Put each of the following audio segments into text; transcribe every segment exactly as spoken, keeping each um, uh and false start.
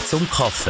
zum Kaffee.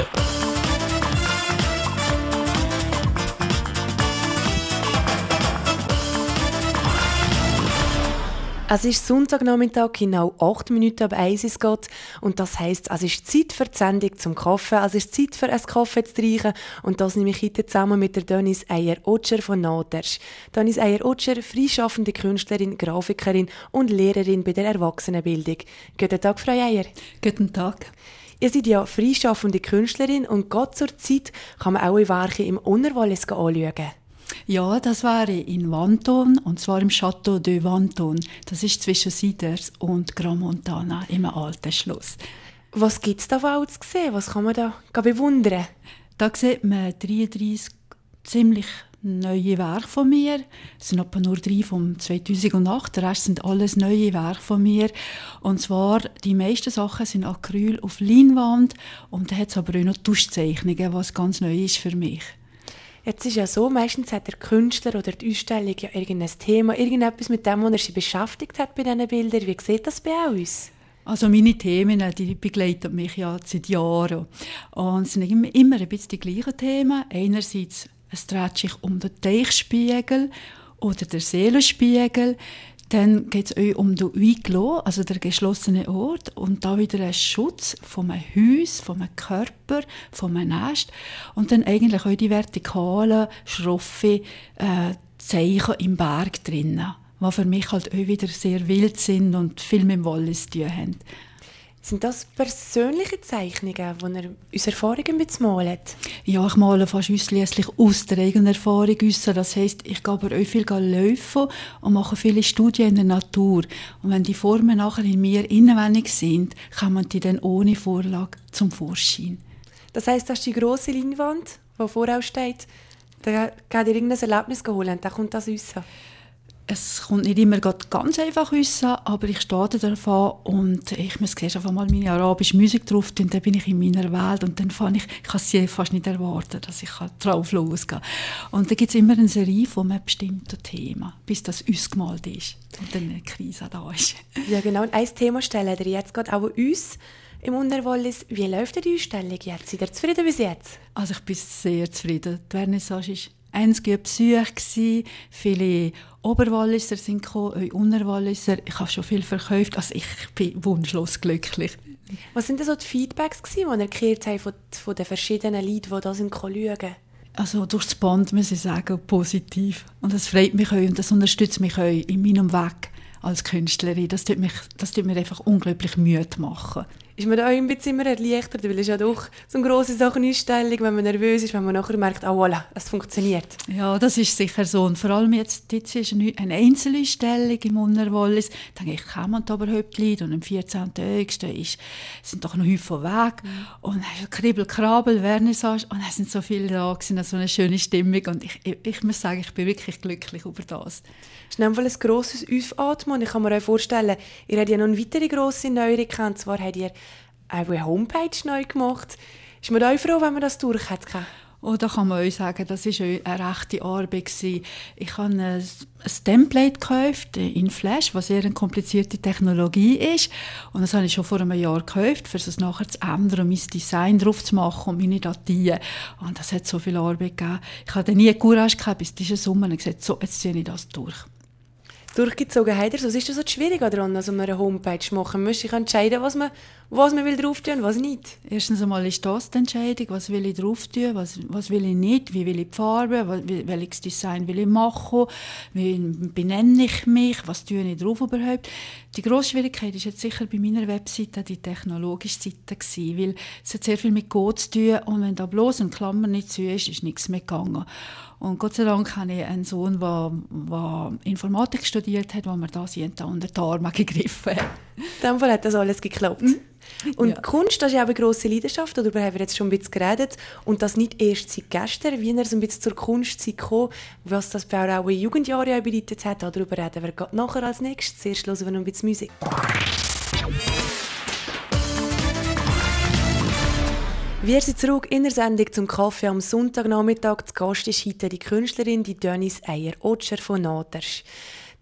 Es ist Sonntagnachmittag, genau acht Minuten ab eins es geht. Und das heisst, es ist Zeit für die Sendung zum Kaffee. Es ist Zeit für einen Kaffee zu trinken. Und das nehme ich heute zusammen mit der Denise Eyer-Otscher von Nadersch. Denise Eyer-Otscher, freischaffende Künstlerin, Grafikerin und Lehrerin bei der Erwachsenenbildung. Guten Tag, Frau Eyer. Guten Tag. Ihr seid ja freischaffende Künstlerin und gerade zur Zeit kann man auch Werke im Unterwallis anschauen. Ja, das wäre in Vanton, und zwar im Château de Vanton. Das ist zwischen Siders und Grand Montana im alten Schloss. Was gibt es da auch zu sehen? Was kann man da bewundern? Da sieht man dreiunddreissig ziemlich neue Werke von mir. Es sind etwa nur drei vom zweitausendacht. Der Rest sind alles neue Werke von mir. Und zwar, die meisten Sachen sind Acryl auf Leinwand. Und da hat es aber auch noch Tuschzeichnungen, was ganz neu ist für mich. Jetzt ist ja so, meistens hat der Künstler oder die Ausstellung ja irgendein Thema, irgendetwas mit dem, was er sich beschäftigt hat bei diesen Bildern. Wie sieht das bei uns? Also meine Themen, die begleiten mich ja seit Jahren. Und es sind immer, immer ein bisschen die gleichen Themen. Einerseits, es dreht sich um den Teichspiegel oder den Seelenspiegel. Dann geht es auch um den Huis-clos, also der geschlossene Ort. Und da wieder ein Schutz von einem Haus, von einem Körper, von einem Nest. Und dann eigentlich auch die vertikalen, schroffe äh, Zeichen im Berg drinnen, die für mich halt auch wieder sehr wild sind und viel mit dem Wallis zu tun haben. Sind das persönliche Zeichnungen, die ihr aus Erfahrungen malt? Ja, ich male fast ausschliesslich aus der eigenen Erfahrung raus. Das heisst, ich gehe aber auch viel laufen und mache viele Studien in der Natur. Und wenn die Formen nachher in mir inwendig sind, kommen die dann ohne Vorlage zum Vorschein. Das heisst, das ist die grosse Leinwand, die vor euch steht. Da geht ihr irgendein Erlebnis holen und dann kommt das raus. Es kommt nicht immer ganz einfach raus, aber ich stehe darauf an und ich muss zuerst einfach mal meine arabische Musik drauf tun, dann bin ich in meiner Welt und dann fange ich, ich kann es fast nicht erwarten, dass ich drauf losgehe. Und dann gibt es immer eine Serie von einem bestimmten Thema, bis das ausgemalt ist und dann eine Krise da ist. Ja genau, und ein Thema stellen ihr jetzt gerade auch uns im Unterwallis. Wie läuft die Ausstellung jetzt? Seid ihr zufrieden bis jetzt? Also ich bin sehr zufrieden. Die Vernissage ist einzige Besuche, viele Oberwalliser sind gekommen, auch Unterwalliser. Ich habe schon viel verkauft, also ich bin wunschlos glücklich. Was sind denn so die Feedbacks, die ihr gehört habt von, von den verschiedenen Leuten, die da sind, schauen? Also durch das Band muss ich sagen, positiv. Und das freut mich auch und das unterstützt mich auch in meinem Weg als Künstlerin. Das tut, mich, das tut mir einfach unglaublich Mühe machen. Ist man da auch ein bisschen immer erleichtert, weil es ist ja doch so eine grosse Sachenausstellung, wenn man nervös ist, wenn man nachher merkt, oh voilà, es funktioniert. Ja, das ist sicher so. Und vor allem jetzt, jetzt ist eine Einzelausstellung im Unterwallis. Da denke ich, kommen da überhaupt Leute? Und am vierzehnten August ist, sind doch noch Häufen weg. Mhm. Und es ist Kribbel, Krabel, Vernissage. Und es sind so viele da, es ist so eine schöne Stimmung. Und ich, ich, ich muss sagen, ich bin wirklich glücklich über das. Es ist in dem Fall ein grosses Aufatmen. Und ich kann mir auch vorstellen, ihr habt ja noch eine weitere grosse Neuerung. Und zwar habt ihr auch eine Homepage neu gemacht. Ist man auch froh, wenn man das durch hat? Oh, da kann man auch sagen, das war eine rechte Arbeit gewesen. Ich habe ein, ein Template gekauft in Flash, was sehr eine komplizierte Technologie ist. Und das habe ich schon vor einem Jahr gekauft, um es nachher zu ändern und mein Design drauf zu machen und meine Datien. Und das hat so viel Arbeit gegeben. Ich hatte nie Courage gehabt, bis diese Summe und gesagt, so, jetzt ziehe ich das durch. Durchgezogen habt ihr. Was ist das so schwierig daran, also eine Homepage zu machen? Man muss sich entscheiden, was man, was man will drauf tun und was nicht. Erstens einmal ist das die Entscheidung, was will ich drauf tun, was, was will ich nicht, wie will ich die Farbe, was, welches Design will ich machen, wie benenne ich mich, was tue ich drauf überhaupt. Die grosse Schwierigkeit war jetzt sicher bei meiner Webseite die technologische Seite gewesen, weil es hat sehr viel mit Code zu tun und wenn da bloß eine Klammer nicht zu ist, ist nichts mehr gegangen. Und Gott sei Dank habe ich einen Sohn, der Informatik studiert hat, wo mir das unter die Arme gegriffen hat. In dem Fall hat das alles geklappt. Mhm. Und ja. Kunst, das ist ja auch eine grosse Leidenschaft, darüber haben wir jetzt schon ein bisschen geredet. Und das nicht erst seit gestern, wie er so ein bisschen zur Kunstzeit kam, was das bei auch in Jugendjahren bedeutet hat, darüber reden wir gerade nachher als nächstes. Zuerst hören wir noch ein bisschen Musik. Wir sind zurück in der Sendung zum Kaffee am Sonntagnachmittag. Zu Gast ist heute die Künstlerin die Denise Eyer-Otscher von Nadersch.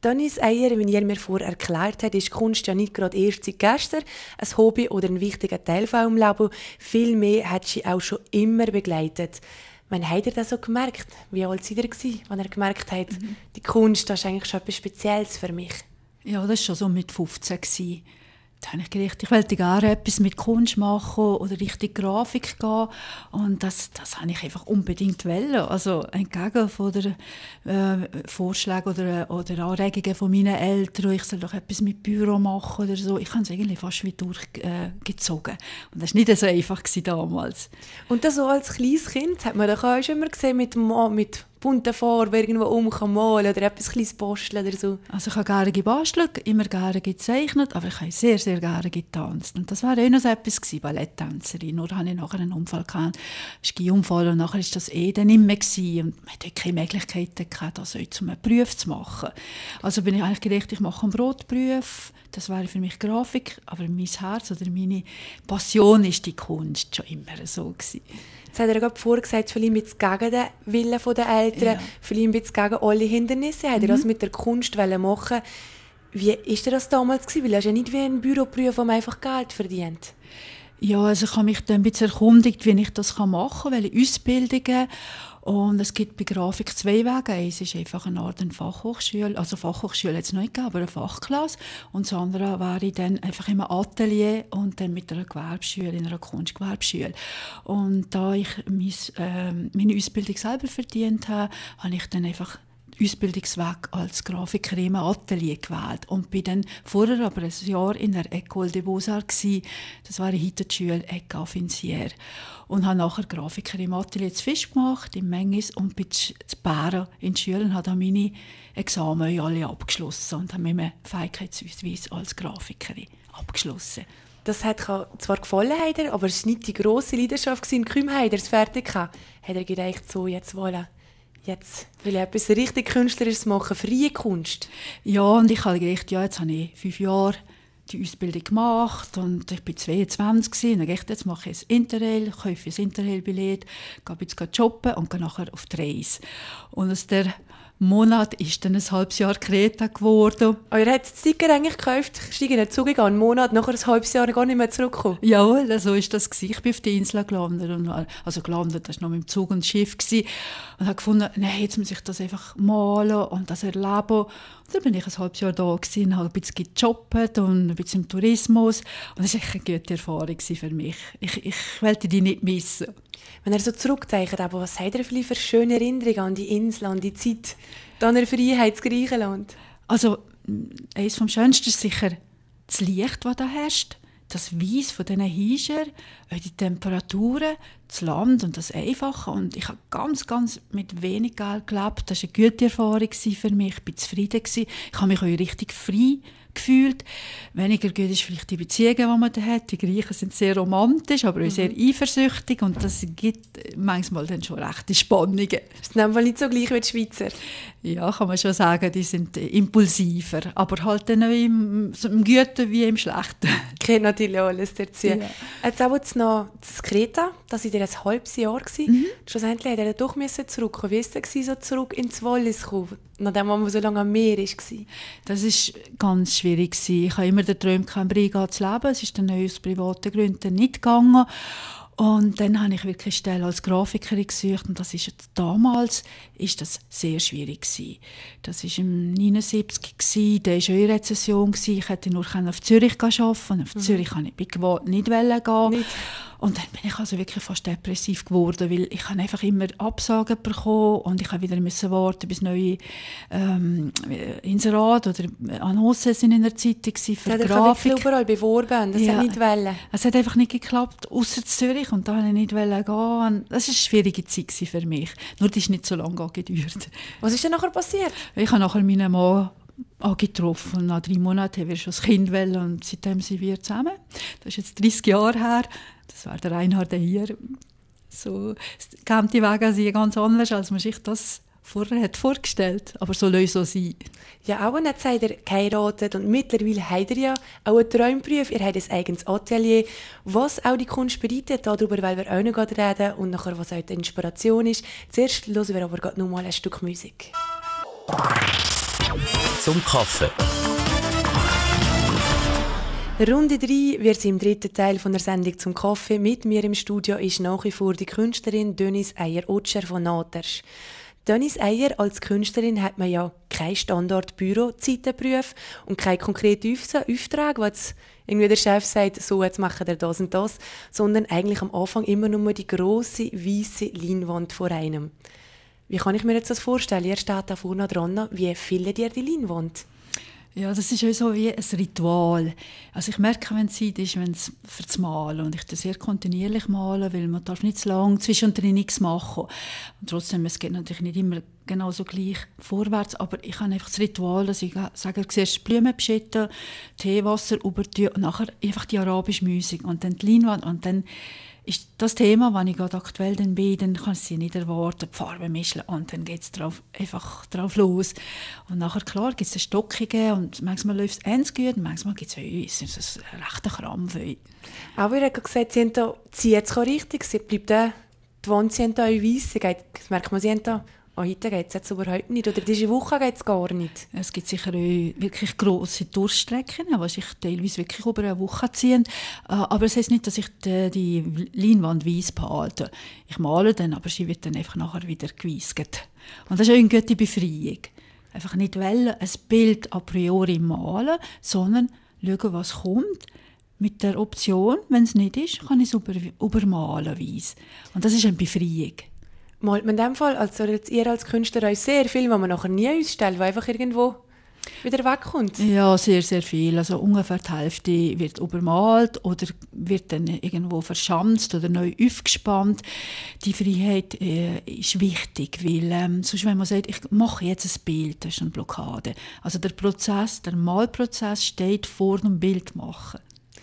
Dennis Eyer, wie ihr mir vorher erklärt habt, ist Kunst ja nicht gerade erst seit gestern ein Hobby oder ein wichtiger Teil von eurem Leben. Vielmehr hat sie auch schon immer begleitet. Wann habt ihr das so gemerkt? Wie alt seid ihr gewesen, als ihr gemerkt habt, mhm. die Kunst, das ist eigentlich schon etwas Spezielles für mich? Ja, das war schon so mit fünfzehn gewesen. Da habe ich gedacht, ich wollte gerne etwas mit Kunst machen oder richtig Grafik gehen. Und das, das habe ich einfach unbedingt wollen. Also entgegen von der äh, Vorschlägen oder, oder Anregungen von meinen Eltern, ich soll doch etwas mit Büro machen oder so. Ich habe es eigentlich fast wie durchgezogen. Äh, Und das war nicht so einfach damals. Und das so als kleines Kind hat man doch auch schon immer gesehen mit, mit bunte Farbe irgendwo um kann malen oder etwas kleines basteln oder so. Also ich habe gerne gebastelt, immer gerne gezeichnet, aber ich habe sehr, sehr gerne getanzt. Und das war auch noch so etwas gewesen, Balletttänzerin. Nur hatte ich nachher einen Unfall gehabt, einen Skiunfall, und nachher war das eh dann nicht mehr gewesen. Und man hatte keine Möglichkeit gehabt, das zum Beruf zu machen. Also bin ich eigentlich gedacht, ich mache einen Brotberuf. Das wäre für mich Grafik, aber mein Herz oder meine Passion ist die Kunst, schon immer so gewesen. Jetzt hat er gerade vorgesagt, vielleicht ein bisschen gegen den Willen der Eltern, ja. vielleicht ein bisschen gegen alle Hindernisse. Hat er mhm. das mit der Kunst machen? Wie war das damals gewesen? Weil das ist ja nicht wie ein Büroberuf, wo man einfach Geld verdient. Ja, also ich habe mich dann ein bisschen erkundigt, wie ich das machen kann, welche Ausbildungen. Und es gibt bei Grafik zwei Wege. Eins ist einfach eine Art Fachhochschule, also Fachhochschule jetzt noch nicht gegeben, aber eine Fachklasse. Und das andere wäre dann einfach im Atelier und dann mit einer Gewerbeschule, in einer Kunstgewerbeschule. Und da ich mein, äh, meine Ausbildung selber verdient habe, habe ich dann einfach Ausbildungsweg als Grafikerin im Atelier gewählt und bin dann vorher aber ein Jahr in der École des Beaux-Arts gsi. Das war heute die Schule Ecka Finzière. Und habe nachher Grafikerin im Atelier zu Fisch gemacht, im Mengis, und bin zu Bären in der Schule und habe dann meine Examen alle abgeschlossen und habe mit einem Fähigkeitsausweis als Grafikerin abgeschlossen. Das hat zwar gefallen, aber es war nicht die grosse Leidenschaft in Küm, hat er es fertig gehabt. Hat er gedacht, so, jetzt voilà. Jetzt will ich etwas richtig Künstlerisches machen, freie Kunst. Ja, und ich habe gedacht, ja, jetzt habe ich fünf Jahre die Ausbildung gemacht und ich war zweiundzwanzig gewesen. Und dann dachte ich, jetzt mache ich ein Interrail, kaufe ein Interrail-Billett, gehe jetzt shoppen und gehe nachher auf die Reise. Und aus der Monat ist dann ein halbes Jahr Kreta geworden. Aber ihr habt das Ticket eigentlich gekauft, steigen in den Zug gegangen, einen Monat, nachher ein halbes Jahr gar nicht mehr zurückgekommen? Jawohl, so ist das gewesen. Ich bin auf die Insel gelandet. Und, also gelandet, das war noch mit dem Zug und Schiff gewesen. Und habe gefunden, nein, jetzt muss ich das einfach malen und das erleben. Und dann bin ich ein halbes Jahr da gewesen, und habe ein bisschen gejobbt und ein bisschen im Tourismus. Und das war echt eine gute Erfahrung für mich. Ich, ich wollte die nicht missen. Wenn ihr so zurückdenkt, aber was habt ihr vielleicht für schöne Erinnerungen an die Insel, an die Zeit, an der Freiheit in Griechenland? Also, eines vom Schönsten ist sicher das Licht, das da herrscht. Das Weiss von diesen Hiescher, die Temperaturen, das Land und das Einfache. Und ich habe ganz, ganz mit wenig Geld gelebt. Das war eine gute Erfahrung für mich. Ich war zufrieden. Ich habe mich auch richtig frei gefühlt. Weniger gut ist vielleicht die Beziehungen, die man da hat. Die Griechen sind sehr romantisch, aber auch sehr eifersüchtig. Und das gibt manchmal dann schon rechte Spannungen. Das ist nämlich nicht so gleich wie die Schweizer. Ja, kann man schon sagen, die sind impulsiver. Aber halt dann im, im Guten wie im Schlechten. Geht natürlich alles dazu. Ja. Jetzt auch jetzt noch das Kreta, das war in ein halbes Jahr. Mhm. Schlussendlich hat er doch zurückkommen. Wie war es denn, so zurück ins Wallis zu kommen, nachdem man so lange am Meer war? Das war ganz schwierig. Ich habe immer den Traum, in Riga zu leben. Es ist dann aus privaten Gründen nicht gegangen. Und dann habe ich wirklich Stelle als Grafikerin gesucht, und das ist damals ist das sehr schwierig gewesen. Das war im neunundsiebzig gewesen, da war schon eine Rezession gewesen. Ich hätte nur auf Zürich arbeiten, auf mhm. Zürich kann ich nicht gehen. Nicht. Und dann bin ich also wirklich fast depressiv geworden, weil ich habe einfach immer Absagen bekommen und ich musste wieder warten, bis neue ähm, Inserate oder Annoncen sind in der Zeitung für ja, Grafik. Ich habe überall beworben, das ja, hat nicht wollen. Es hat einfach nicht geklappt, ausser Zürich, und da wollte ich nicht gehen. Das war eine schwierige Zeit für mich. Nur die ist nicht so lange gedauert. Was ist denn nachher passiert? Ich habe nachher meinen Mann angetroffen. Nach drei Monaten haben wir schon das Kind wollen, und seitdem sind wir zusammen. Das ist jetzt dreißig Jahre her. Das war der Reinhard hier. So, kam die Wege also ganz anders, als man sich das vorher hat vorgestellt. Aber so soll es so sein. Ja, auch nicht seid ihr geheiratet, und mittlerweile habt ihr ja auch einen Traumberuf. Ihr habt ein eigenes Atelier. Was auch die Kunst bedeutet, darüber wollen wir auch noch reden, und nachher, was auch die Inspiration ist. Zuerst hören wir aber gerade noch mal ein Stück Musik. zum Kaffee. Runde drei wird sie im dritten Teil von der Sendung zum Kaffee. Mit mir im Studio ist nach wie vor die Künstlerin Denise Eyer-Otscher von Natersch. Denise Eyer, als Künstlerin hat man ja kein Standard-Büro-Zeitenprüf und keine konkreten Aufträge, wo jetzt irgendwie der Chef sagt, so, jetzt machen wir das und das, sondern eigentlich am Anfang immer nur die grosse, weisse Leinwand vor einem. Wie kann ich mir jetzt das vorstellen? Ihr steht da vorne dran. Wie füllt ihr die Leinwand? Ja, das ist auch so wie ein Ritual. Also ich merke, wenn es Zeit ist, wenn es für das Malen. Und ich das sehr kontinuierlich malen, weil man darf nicht zu lange zwischendrin nichts machen. Und trotzdem, es geht natürlich nicht immer genauso gleich vorwärts, aber ich habe einfach das Ritual, dass ich sage, zuerst Blumen beschütten, Teewasser übertun und nachher einfach die arabische Musik und dann die Leinwand und dann ist das Thema, wenn ich gerade aktuell dann bin, dann kann ich sie nicht erwarten, die Farbe mischen und dann geht es drauf, einfach drauf los. Und nachher, klar, gibt es Stockungen und manchmal läuft es ganz gut und manchmal gibt es ein rechter Krampf. Aber ihr habt gesagt, sie haben da, sie jetzt richtig, sie bleibt da, die Wand, sie haben da weiss, das merkt man, sie haben da, oh, heute geht es jetzt überhaupt nicht, oder diese Woche geht es gar nicht. Es gibt sicher auch wirklich grosse Durchstrecken, die sich teilweise wirklich über eine Woche ziehen. Aber es heisst nicht, dass ich die, die Leinwand weiss behalte. Ich male dann, aber sie wird dann einfach nachher wieder geweisget. Und das ist auch eine gute Befreiung. Einfach nicht wollen, ein Bild a priori malen, sondern schauen, was kommt. Mit der Option, wenn es nicht ist, kann ich es über, übermalen weiss. Und das ist eine Befreiung. Malt man in dem Fall, also ihr als Künstler euch sehr viel, was man nachher nie ausstellt, was einfach irgendwo wieder wegkommt? Ja, sehr, sehr viel. Also ungefähr die Hälfte wird übermalt oder wird dann irgendwo verschanzt oder neu aufgespannt. Die Freiheit äh, ist wichtig, weil ähm, sonst, wenn man sagt, ich mache jetzt ein Bild, das ist eine Blockade. Also der Prozess, der Malprozess steht vor dem Bild machen.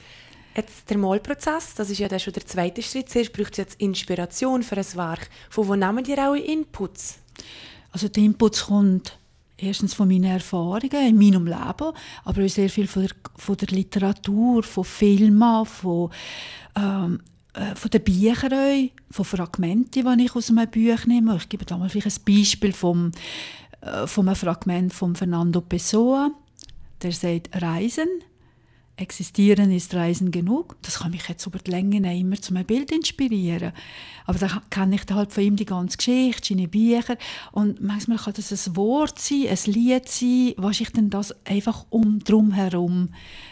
Jetzt der Malprozess, das ist ja dann schon der zweite Schritt. Zuerst braucht es jetzt Inspiration für ein Werk. Von wo nehmen ihr auch Inputs? Also die Inputs kommt erstens von meinen Erfahrungen in meinem Leben, aber auch sehr viel von der, von der Literatur, von Filmen, von, ähm, äh, von den Büchern, von Fragmenten, die ich aus einem Buch nehme. Ich gebe da mal vielleicht ein Beispiel vom, äh, von einem Fragment von Fernando Pessoa. Der sagt, Reisen. Existieren ist Reisen genug. Das kann mich jetzt über die Länge immer zu einem Bild inspirieren. Aber da kenne ich halt von ihm die ganze Geschichte, seine Bücher. Und manchmal kann das ein Wort sein, ein Lied sein, was ich dann das einfach um drum herum,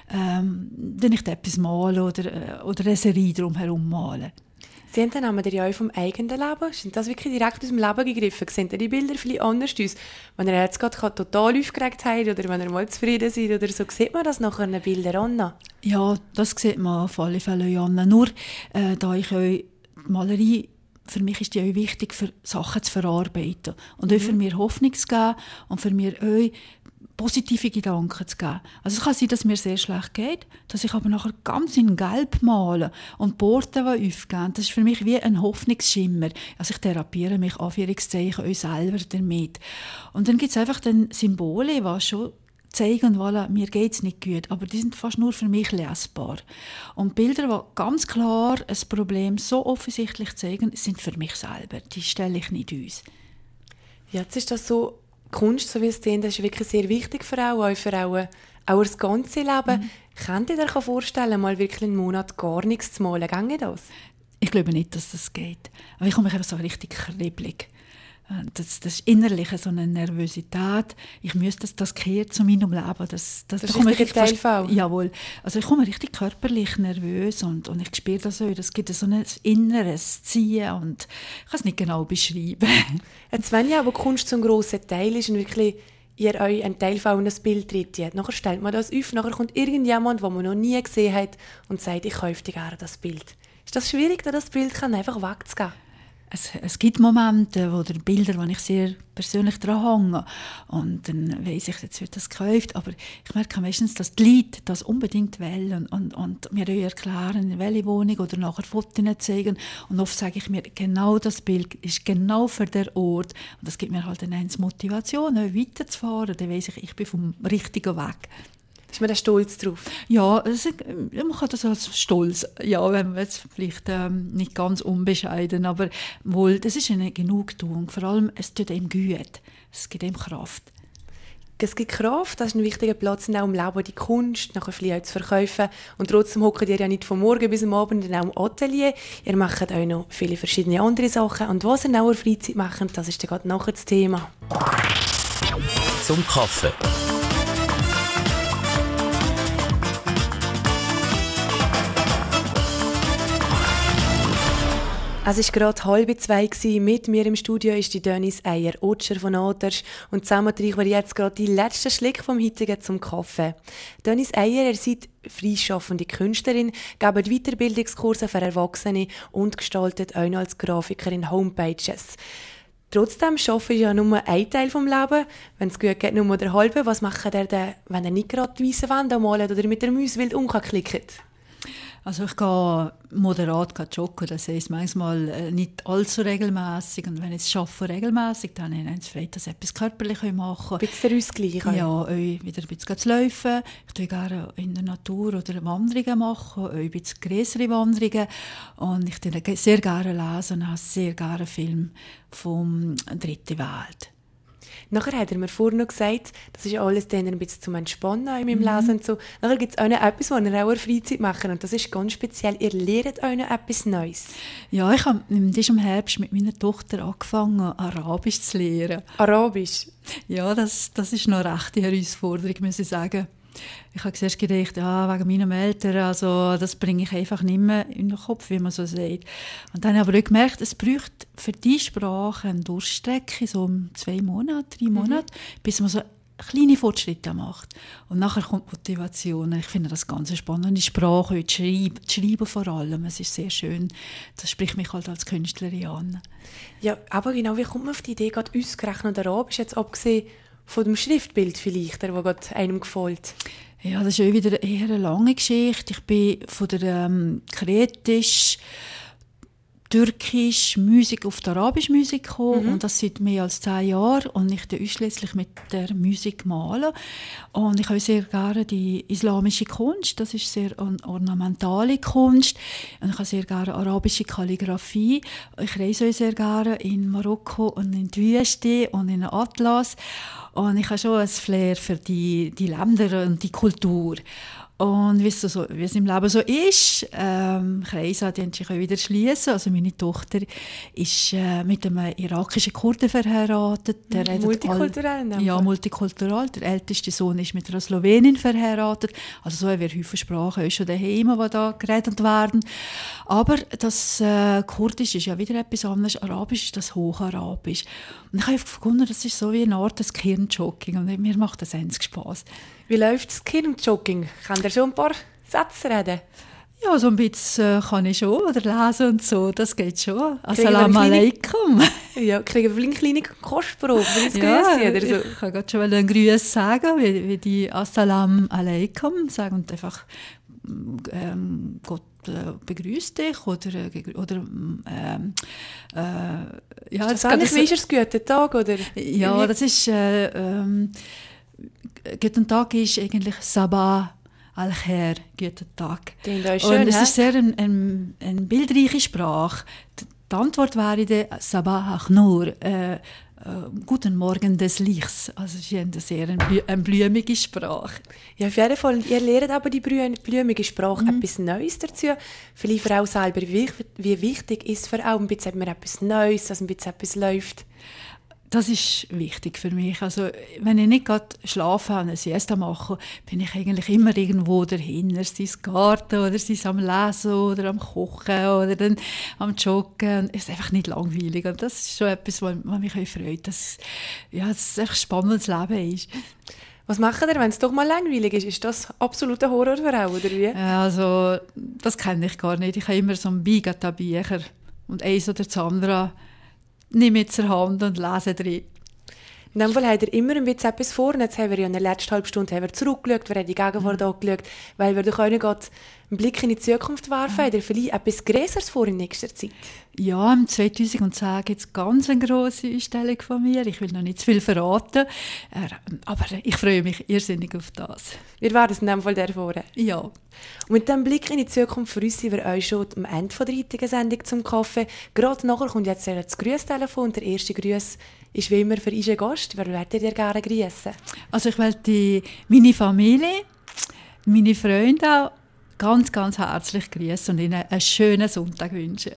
ähm, dann ich etwas male oder, oder eine Serie drum herum male. Sie haben den Namen ja auch vom eigenen Leben. Sind das wirklich direkt aus dem Leben gegriffen? Sehen die Bilder vielleicht anders aus? Wenn ihr jetzt gerade total aufgeregt habt oder wenn ihr mal zufrieden seid oder so, sieht man das nachher in den Bildern an? Ja, das sieht man auf alle Fälle an. Nur, äh, da ich euch die Malerei, für mich ist die auch wichtig, für Sachen zu verarbeiten. Und mhm. auch für mir Hoffnung zu geben und für mir auch positive Gedanken zu geben. Also es kann sein, dass es mir sehr schlecht geht, dass ich aber nachher ganz in Gelb male und die Borte aufgeben. Das ist für mich wie ein Hoffnungsschimmer. Also ich therapiere mich Anführungszeichen auch selber damit. Und dann gibt es einfach dann Symbole, die schon zeigen, voilà, mir geht es nicht gut, aber die sind fast nur für mich lesbar. Und Bilder, die ganz klar ein Problem so offensichtlich zeigen, sind für mich selber. Die stelle ich nicht aus. Jetzt ist das so, Kunst, so wie es klingt, das ist wirklich sehr wichtig für Frauen, auch für Frauen, auch das ganze Leben. Mhm. Könnt ihr euch vorstellen, mal wirklich einen Monat gar nichts zu malen? Ginge das? Ich glaube nicht, dass das geht. Aber ich komme mich einfach so richtig kribbelig. Das, das ist innerlich so eine Nervosität. Ich müsste das, das gehört zu meinem Leben. Das, das, das ist da richtig ein Teilfall? Jawohl. Also ich komme richtig körperlich nervös und, und ich spüre das auch. Das gibt so ein inneres Ziehen und ich kann es nicht genau beschreiben. Jetzt, wenn ja aber Kunst so ein grosser Teil ist und wirklich ihr euch einen Teilfall in ein Bild tritt, nachher stellt man das auf, nachher kommt irgendjemand, den man noch nie gesehen hat und sagt, ich kaufe dir gerne das Bild. Ist das schwierig, das Bild einfach wegzugeben? Es, es gibt Momente oder Bilder, wo ich sehr persönlich dran hänge. Und dann weiss ich, jetzt wird das gekauft. Aber ich merke meistens, dass die Leute das unbedingt wollen und, und mir erklären, in welche Wohnung oder nachher Fotos zeigen. Und oft sage ich mir, genau das Bild ist genau für den Ort. Und das gibt mir halt eine Motivation, weiterzufahren. Dann weiss ich, ich bin vom richtigen Weg. Ist man da stolz drauf? Ja, es, man kann das als stolz, ja, wenn man jetzt vielleicht ähm, nicht ganz unbescheiden, aber wohl, das ist eine Genugtuung. Vor allem, es tut einem gut, es gibt einem Kraft. Es gibt Kraft, das ist ein wichtiger Platz in eurem Leben, die Kunst, nachher vielleicht auch zu verkaufen. Und trotzdem hockt ihr ja nicht von morgen bis am Abend in eurem Atelier. Ihr macht auch noch viele verschiedene andere Sachen. Und was ihr in eurer Freizeit macht, das ist dann gerade nachher das Thema. Zum Kaffee. Es war gerade halb zwei gewesen. Mit mir im Studio ist die Denise Eyer-Otscher von Aders und zusammen trinken wir jetzt gerade die letzten Schlick vom heutigen zum Kaffee. Denise Eyer, ihr seid freischaffende Künstlerin, gebt Weiterbildungskurse für Erwachsene und gestaltet auch noch als Grafikerin Homepages. Trotzdem arbeiten ist ja nur ein Teil des Lebens. Wenn es gut geht, nur der halbe. Was macht ihr denn, wenn ihr nicht gerade die weißen Wände malt oder mit der Maus wild umklickt? Also ich gehe moderat joggen, das heisst manchmal nicht allzu regelmässig. Und wenn ich es schaffe regelmässig, dann habe ich Freude, dass ich etwas körperlich machen kann. Ein bisschen Ausgleich? Ja, wieder ein bisschen zu laufen. Ich tue gerne in der Natur oder Wanderungen machen, ein bisschen grössere Wanderungen. Und ich tue sehr gerne lesen und habe sehr gerne Filme vom Dritten Welt. Nachher hat er mir vorhin noch gesagt, das ist alles dann ein bisschen zum Entspannen in meinem Lesen und so. Nachher gibt es auch noch etwas, was ihr auch in der Freizeit macht und das ist ganz speziell. Ihr lernt auch noch etwas Neues. Ja, ich habe im Herbst mit meiner Tochter angefangen, Arabisch zu lernen. Arabisch? Ja, das, das ist noch eine rechte Herausforderung, muss ich sagen. Ich habe zuerst gedacht, ja, wegen meinen Eltern, also das bringe ich einfach nicht mehr in den Kopf, wie man so sagt. Und dann habe ich aber auch gemerkt, es braucht für diese Sprache eine Durchstrecke, so um zwei Monate, drei Monate, mhm. bis man so kleine Fortschritte macht. Und nachher kommt Motivation. Ich finde das ganz spannend. Die Sprache, das Schreiben, das Schreiben vor allem, es ist sehr schön. Das spricht mich halt als Künstlerin an. Ja, aber genau, wie kommt man auf die Idee, gerade ausgerechnet Arabisch, jetzt abgesehen von dem Schriftbild vielleicht, der gerade einem gefällt? Ja, das ist ja wieder eher eine lange Geschichte. Ich bin von der ähm, kretisch türkisch Musik auf die arabische Musik gekommen mhm. und das seit mehr als zehn Jahren und ich dann ausschliesslich mit der Musik malen. Und ich habe sehr gerne die islamische Kunst, das ist sehr ornamentale Kunst und ich habe sehr gerne arabische Kalligraphie. Ich reise auch sehr gerne in Marokko und in die Wüste und in den Atlas und ich habe schon ein Flair für die, die Länder und die Kultur. Und wie es, so, wie es im Leben so ist, ähm, Kreise, die sich wieder schließen. Also meine Tochter ist äh, mit einem irakischen Kurden verheiratet. Der multikulturell? All, ja, multikulturell. Der älteste Sohn ist mit einer Slowenin verheiratet. Also so haben wir viele Sprachen auch schon daheim, die da geredet werden. Aber das äh, Kurdisch ist ja wieder etwas anderes. Arabisch ist das Hocharabisch. Und ich habe gefunden, das ist so wie eine Art des Kirnjogging. Und mir macht das ernst Spass. Wie läuft das Kirnjogging? Kann der schon ein paar Sätze reden? Ja, so ein bisschen äh, kann ich schon, oder lesen und so, das geht schon. Assalamu alaikum. Ja, kriegen wir eine kleine Kostprobe für das ja, Grüße oder so? Ich kann gerade schon einen Grüß sagen, wie, wie die Assalamu alaikum sagen und einfach ähm, Gott äh, begrüßt dich oder, oder ähm, äh, ja, das kann ich, wie ist es guten Tag, oder? Ja, das ist äh, ähm, guten Tag ist eigentlich Sabah al-Khair, guten Tag. Das schön, und es he? ist sehr eine ein, ein bildreiche Sprache. Die Antwort wäre dann Sabah al-Nur, äh, äh, guten Morgen des Lichts. Also es ist eine sehr eine, eine blümige Sprache. Ja, auf jeden Fall. Ihr lernt aber die blümige Sprache mhm. etwas Neues dazu. Vielleicht für auch selber, wie, wie wichtig ist für auch ein bisschen etwas Neues, dass ein bisschen etwas läuft. Das ist wichtig für mich. Also, wenn ich nicht gerade schlafen und eine Siesta mache, bin ich eigentlich immer irgendwo dahinter. Sei es Garten oder sei es am Lesen oder am Kochen oder dann am Joggen. Und es ist einfach nicht langweilig. Und das ist schon etwas, was mich freut, dass ja, es ein spannendes Leben ist. Was macht ihr, wenn es doch mal langweilig ist? Ist das absoluter Horror für auch, oder wie? Also, das kenne ich gar nicht. Ich habe immer so ein Bigata-Bücher und eins oder das andere nehme ich zur Hand und lese drin. In dem Fall habt ihr immer ein bisschen etwas vor. Jetzt haben wir ja in der letzten halben Stunde haben wir zurückgeschaut, wir haben die Gegenwart mhm. angeschaut, weil wir doch auch nicht einen Blick in die Zukunft werfen. Mhm. Habt ihr vielleicht etwas Größeres vor in nächster Zeit? Ja, im zweitausendzehn gibt es ganz eine grosse Ausstellung von mir. Ich will noch nicht zu viel verraten, aber ich freue mich irrsinnig auf das. Wir werden es in dem Fall erfahren. Ja. Und mit diesem Blick in die Zukunft für uns sind wir euch schon am Ende der heutigen Sendung zum Kaffee. Gerade nachher kommt jetzt das Grüßtelefon. Der erste Grüß ist wie immer für unseren Gast. Wer würdet ihr gerne grüßen? Also ich möchte meine Familie, meine Freunde auch ganz, ganz herzlich grüßen und ihnen einen schönen Sonntag wünschen.